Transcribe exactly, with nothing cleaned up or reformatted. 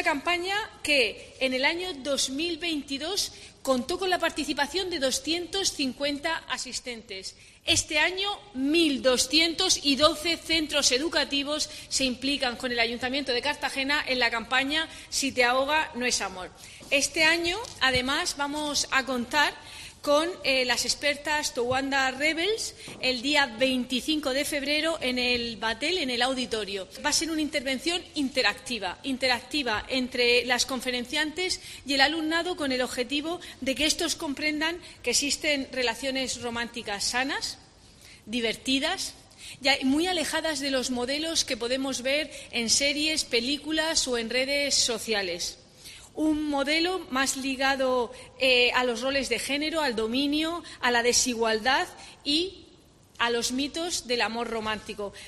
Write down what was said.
una campaña que en el año dos mil veintidós contó con la participación de doscientos cincuenta asistentes. Este año, mil doscientos doce centros educativos se implican con el Ayuntamiento de Cartagena en la campaña Si te ahoga, no es amor. Este año, además, vamos a contar con eh, las expertas Towanda Rebels el día veinticinco de febrero en el Batel, en el auditorio. Va a ser una intervención interactiva, interactiva entre las conferenciantes y el alumnado con el objetivo de que estos comprendan que existen relaciones románticas sanas, divertidas, y muy alejadas de los modelos que podemos ver en series, películas o en redes sociales. Un modelo más ligado eh, a los roles de género, al dominio, a la desigualdad y a los mitos del amor romántico.